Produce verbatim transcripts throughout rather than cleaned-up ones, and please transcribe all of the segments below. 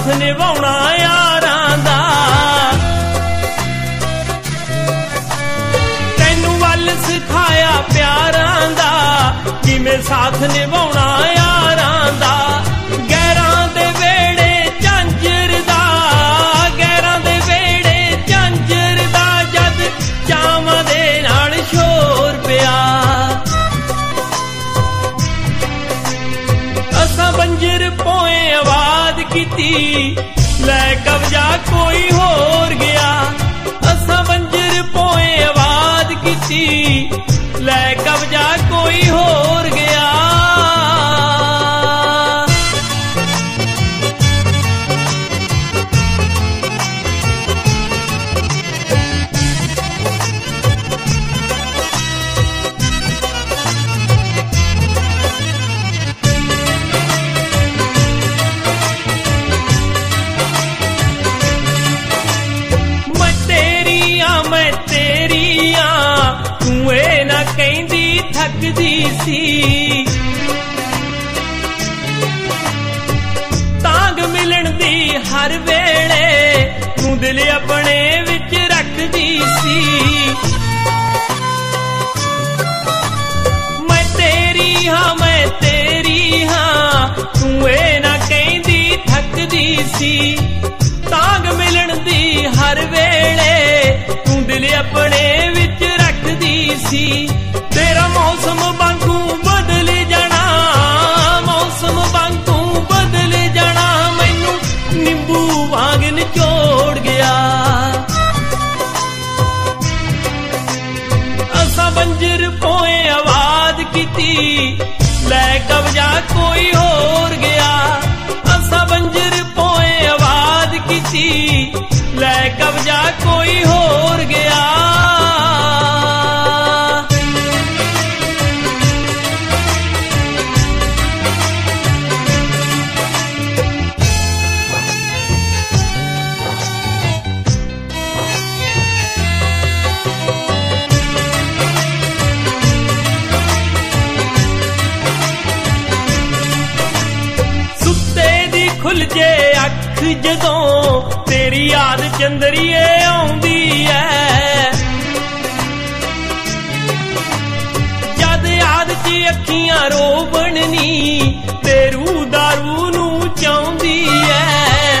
ਨਿਭਾਉਣਾ ਯਾਰਾਂ ਦਾ। ਤੈਨੂੰ ਵੱਲ ਸਿਖਾਇਆ ਪਿਆਰਾਂ ਦਾ, ਕਿਵੇਂ ਸਾਥ ਨਿਭਾਉਣਾ ਯਾਰਾਂ ਦਾ। ਗੈਰਾਂ ਦੇ ਵੇੜੇ ਝਾਂਜਰ ਦਾ, ਗੈਰਾਂ ਦੇ ਵੇੜੇ ਝਾਂਜਰ ਦਾ, ਜਦ ਚਾਵਾਂ ਦੇ ਨਾਲ ਸ਼ੋਰ ਪਿਆ। ਅਸਾਂ ਬੰਜਰ ਪੋਏ ਆਵਾਜ਼ ਕੀਤੀ, ਲੈ ਕਬਜ਼ਾ ਕੋਈ ਹੋਰ ਗਿਆ। ਅਸਾਂ ਬੰਜਰ ਪੋਏ ਆਵਾਜ਼ ਕੀਤੀ, ਲੈ ਕਬਜ਼ਾ ਕੋਈ ਹੋਰ ਗਿਆ। ਕਹਿੰਦੀ ਥੱਕਦੀ ਸੀ, ਤਾਂਗ ਮਿਲਣ ਦੀ ਹਰ ਵੇਲੇ ਤੂੰ ਦਿਲ ਆਪਣੇ ਵਿੱਚ ਰੱਖਦੀ ਸੀ। ਮੈਂ ਤੇਰੀ ਹਾਂ, ਮੈਂ ਤੇਰੀ ਹਾਂ, ਤੂੰ ਇਹ ਨਾ ਕਹਿੰਦੀ ਥੱਕਦੀ ਸੀ। ਤਾਂਗ ਮਿਲਣ ਦੀ ਹਰ ਵੇਲੇ ਤੂੰ ਦਿਲ ਆਪਣੇ ਵਿੱਚ ਰੱਖਦੀ ਸੀ। ਤੇਰਾ ਮੌਸਮ ਵਾਂਗੂ ਬਦਲ ਜਾਣਾ, ਮੌਸਮ ਵਾਂਗੂ ਬਦਲ ਜਾਣਾ, ਮੈਨੂੰ ਨਿੰਬੂ ਵਾਂਗ ਨਿਚੋੜ ਗਿਆ। ਅਸਾਂ ਬੰਜਰ ਪੋਏ ਆਵਾਜ਼ ਕੀਤੀ, ਲੈ ਕਬਜ਼ਾ ਕੋਈ ਹੋਰ ਗਿਆ। ਅਸਾਂ ਬੰਜਰ ਪੋਏ ਆਵਾਜ਼ ਕੀਤੀ, ਲੈ ਕਬਜ਼ਾ ਕੋਈ ਹੋਰ ਗਿਆ। ਖੁੱਲ ਜੇ ਅੱਖ ਜਦੋਂ ਤੇਰੀ ਯਾਦ ਚੰਦਰੀਏ ਆਉਂਦੀ ਐ। ਜਦ ਯਾਦ 'ਚ ਅੱਖੀਆਂ ਰੋਵਣ ਨੀ, ਤੇ ਰੂਹ ਦਾਰੂ ਨੂੰ ਚਾਹੁੰਦੀ ਐ।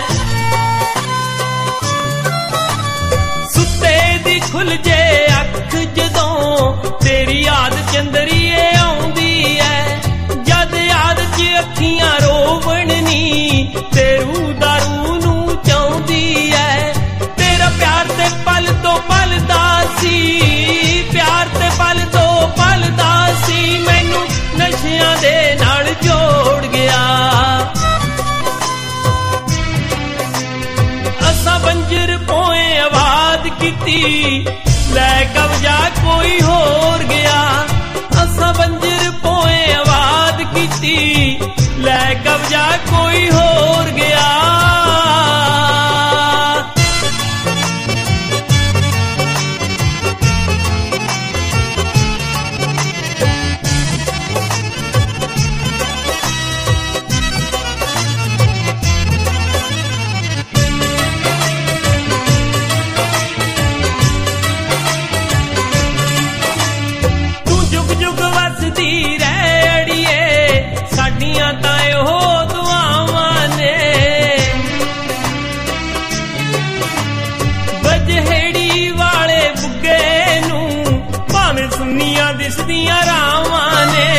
ਸੁੱਤੇ ਦੀ ਖੁੱਲ ਜੇ ਅੱਖ ਜਦੋਂ ਤੇਰੀ ਯਾਦ ਚੰਦਰੀਏ ਆਉਂਦੀ ਐ। ਜਦ ਯਾਦ 'ਚ ਅੱਖੀਆਂ ਰੋਵਣ ਨੀ, ਤੇ ਰੂਹ ਦਾਰੂ ਨੂੰ ਚਾਹੁੰਦੀ ਐ। ਤੇਰਾ ਪਿਆਰ ਤੇ ਪਲ ਤੋਂ ਪਲਦਾ ਸੀ, ਪਿਆਰ ਤੇ ਪਲ ਤੋਂ ਪਲਦਾ ਸੀ, ਮੈਨੂੰ ਨਸ਼ਿਆਂ ਦੇ ਨਾਲ ਜੋੜ ਗਿਆ। ਅਸਾਂ ਬੰਜਰ ਪੋਏ ਆਵਾਜ਼ ਕੀਤੀ, ਲੈ ਕਬਜ਼ਾ ਕੋਈ ਹੋਰ ਗਿਆ। ਅਸਾਂ ਬੰਜਰ ਪੋਏ ਆਵਾਜ਼ ਕੀਤੀ, ਲੈ ਕਬਜ਼ਾ ਕੋਈ ਹੋਰ ਗਿਆ। ਤੂੰ ਜੁਗ ਜੁਗ ਵਸਦੀ ਰਹਿ ਅੜੀਏ, ਸਾਡੀਆਂ ਤਾਂ ਇਹੋ ਦੁਆਵਾਂ ਨੇ। ਬਜਹੇੜੀ ਵਾਲੇ ਬੁੱਗੇ ਨੂੰ ਭਾਵੇਂ ਸੁੰਨੀਆਂ ਦਿਸਦੀਆਂ ਰਾਵਾਂ ਨੇ।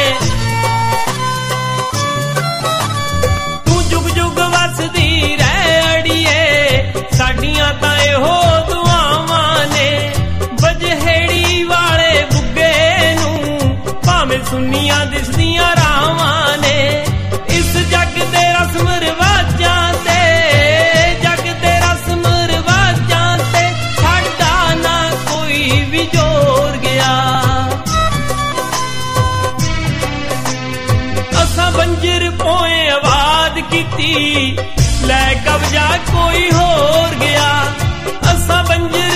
ਤੂੰ ਜੁਗ ਜੁਗ ਵਸਦੀ ਰਹਿ ਅੜੀਏ, ਸਾਡੀਆਂ ਤਾਂ ਇਹੋ ਦੁਆਵਾਂ ਨੇ। ਬਜਹੇੜੀ ਵਾਲੇ ਬੁੱਗੇ ਨੂੰ ਭਾਵੇਂ ਸੁੰਨੀਆਂ ਦਿਸਦੀਆਂ ਰਾਵਾਂ ਨੇ। ਇਸ ਜੱਗ ਦੇ ਰਸਮ ਰਿਵਾਜਾਂ ਤੇ, ਜੱਗ ਦੇ ਰਸਮ ਰਿਵਾਜਾਂ ਤੇ ਸਾਡਾ ਨਾ ਕੋਈ ਵੀ ਜੋਰ ਗਿਆ। ਅਸਾਂ ਬੰਜਰ ਪੋਏ ਆਵਾਜ਼ ਕੀਤੀ, ਲੈ ਕਬਜ਼ਾ ਕੋਈ ਹੋਰ ਗਿਆ। ਅਸਾਂ ਬੰਜਰ